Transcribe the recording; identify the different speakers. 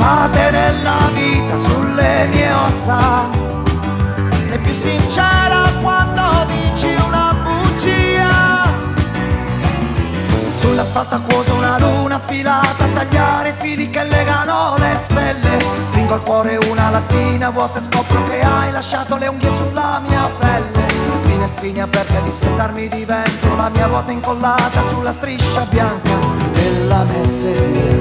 Speaker 1: a te nella vita sulle mie ossa. Sei più sincera quando dici una bugia. Sull'asfalto acquoso una luna affilata a tagliare i fili che legano le stelle. Stringo al cuore una lattina vuota e scopro che hai lasciato le unghie sulla mia pelle. Finestrini aperte a dissetarmi di vento, la mia ruota incollata sulla striscia bianca della mezzeria.